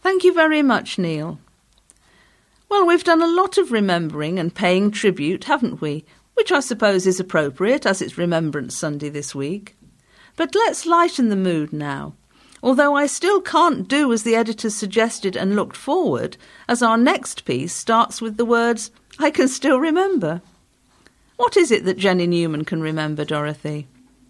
Thank you very much, Neil. Well, we've done a lot of remembering and paying tribute, haven't we? Which I suppose is appropriate as it's Remembrance Sunday this week. But let's lighten the mood now, although I still can't do as the editor suggested and looked forward, as our next piece starts with the words, "I can still remember." What is it that Jenny Newman can remember, Dorothy?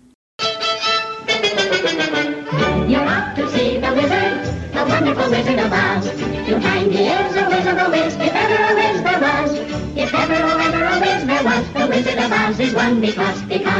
You're off to see the wizard, the wonderful Wizard of Oz. You'll find he is a wizard, a whiz, if ever a whiz there was. If ever a whiz there was, the Wizard of Oz is one because.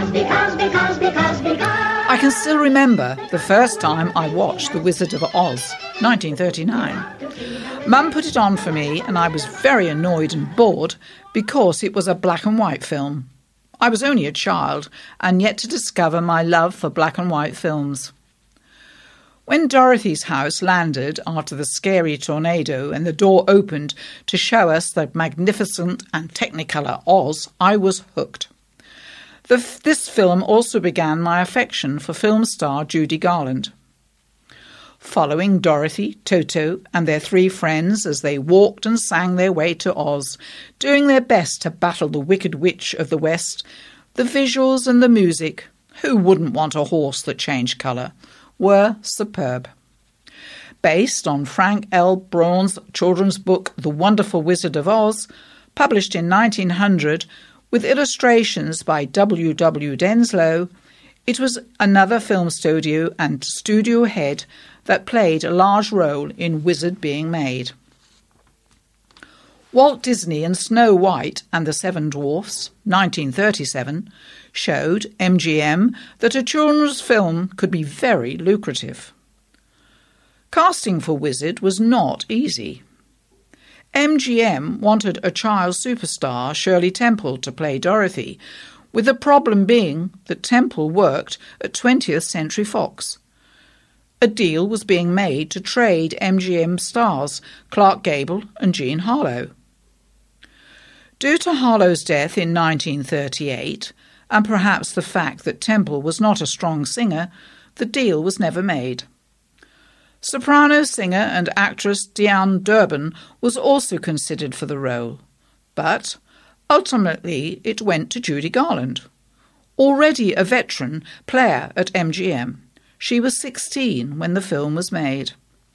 I can still remember the first time I watched The Wizard of Oz, 1939. Mum put it on for me and I was very annoyed and bored because it was a black and white film. I was only a child and yet to discover my love for black and white films. When Dorothy's house landed after the scary tornado and the door opened to show us the magnificent and technicolor Oz, I was hooked. This film also began my affection for film star Judy Garland. Following Dorothy, Toto and their three friends as they walked and sang their way to Oz, doing their best to battle the Wicked Witch of the West, the visuals and the music, who wouldn't want a horse that changed colour, were superb. Based on Frank L. Braun's children's book The Wonderful Wizard of Oz, published in 1900, with illustrations by W. W. Denslow, it was another film studio and studio head that played a large role in Wizard being made. Walt Disney and Snow White and the Seven Dwarfs, 1937, showed MGM that a children's film could be very lucrative. Casting for Wizard was not easy. MGM wanted a child superstar, Shirley Temple, to play Dorothy, with the problem being that Temple worked at 20th Century Fox. A deal was being made to trade MGM stars Clark Gable and Jean Harlow. Due to Harlow's death in 1938, and perhaps the fact that Temple was not a strong singer, the deal was never made. Soprano singer and actress Diane Durbin was also considered for the role, but ultimately it went to Judy Garland. Already a veteran player at MGM, she was 16 when the film was made.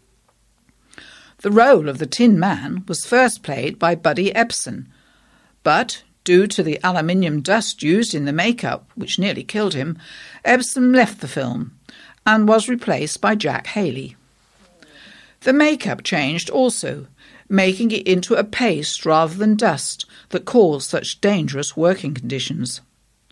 The role of the Tin Man was first played by Buddy Ebsen, but due to the aluminium dust used in the makeup, which nearly killed him, Ebsen left the film and was replaced by Jack Haley. The makeup changed also, making it into a paste rather than dust that caused such dangerous working conditions.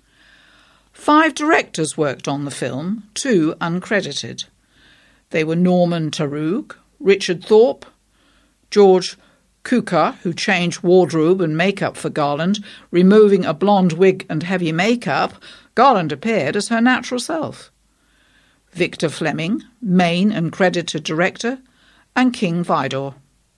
5 directors worked on the film, 2 uncredited. They were Norman Taroog, Richard Thorpe, George Cukor, who changed wardrobe and makeup for Garland, removing a blonde wig and heavy makeup. Garland appeared as her natural self. Victor Fleming, main and credited director, and King Vidor.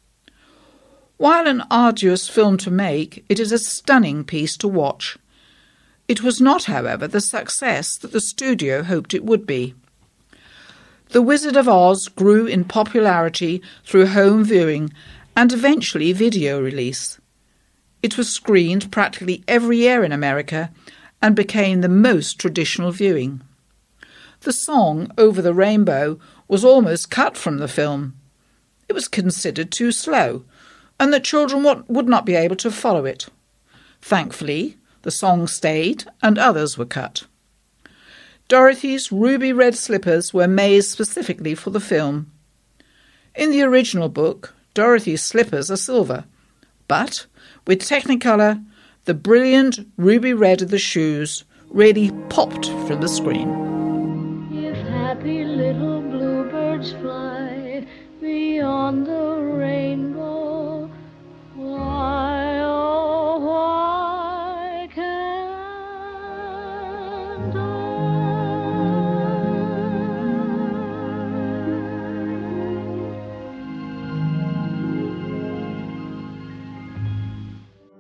While an arduous film to make, it is a stunning piece to watch. It was not, however, the success that the studio hoped it would be. The Wizard of Oz grew in popularity through home viewing and eventually video release. It was screened practically every year in America and became the most traditional viewing. The song Over the Rainbow was almost cut from the film. It was considered too slow, and that children would not be able to follow it. Thankfully, the song stayed and others were cut. Dorothy's ruby red slippers were made specifically for the film. In the original book, Dorothy's slippers are silver, but with Technicolor, the brilliant ruby red of the shoes really popped from the screen. If happy little bluebirds fly beyond the rainbow,